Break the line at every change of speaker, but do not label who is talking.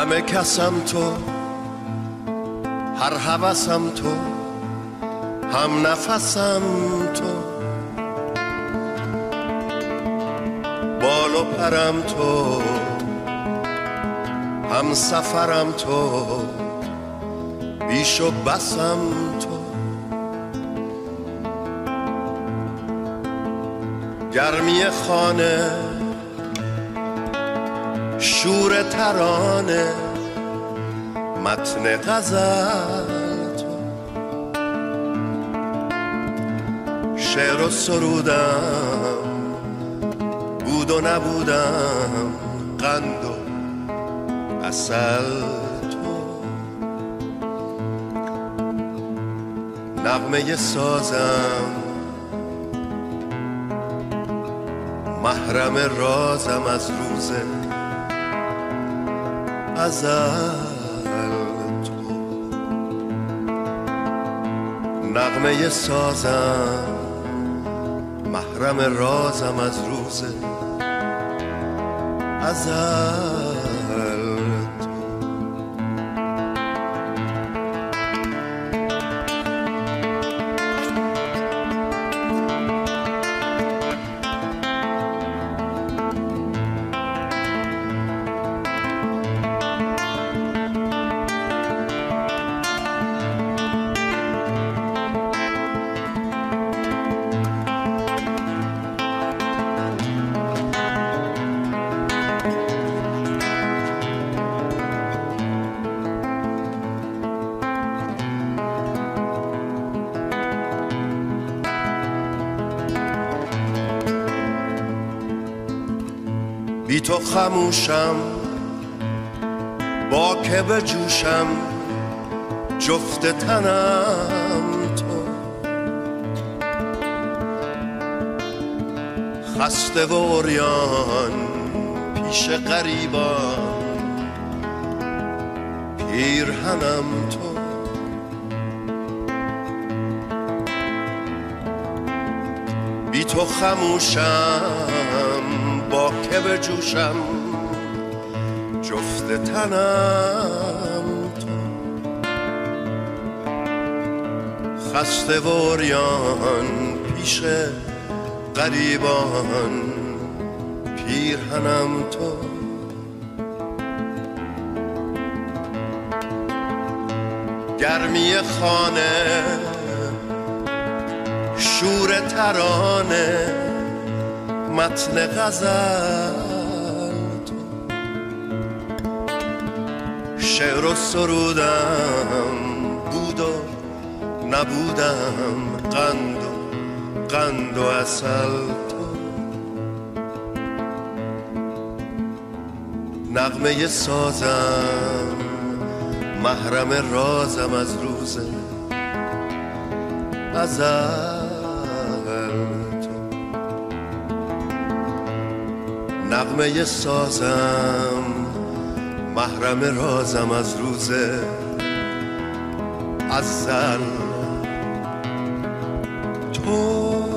همه کسم تو، هر هوسم تو، هم نفسم تو، بال و پرم تو، هم سفرم تو، بیش و بسم تو، گرمی خانه، شور ترانه، متن غزل تو، شعر و سرودم، بود و نبودم، قند و عسل تو، نغمه سازم، محرم رازم از روز ازل تو، نغمه سازم، محرم رازم از روز ازل تو. بی تو خموشم، با که بجوشم، جفت تنم تو، خسته و عریان پیش غریبان، پیرهنم تو، بی تو خموشم، با که بجوشم، جفت تنم تو، خسته و عریان پیش غریبان، پیرهنم تو، گرمی خانه، شور ترانه، متن غزل تو، شعر و سرودم، بود و نبودم، قند و عسل تو، نغمه سازم، محرم رازم از روز ازل تو، نغمه سازم، محرم رازم از روز ازل تو.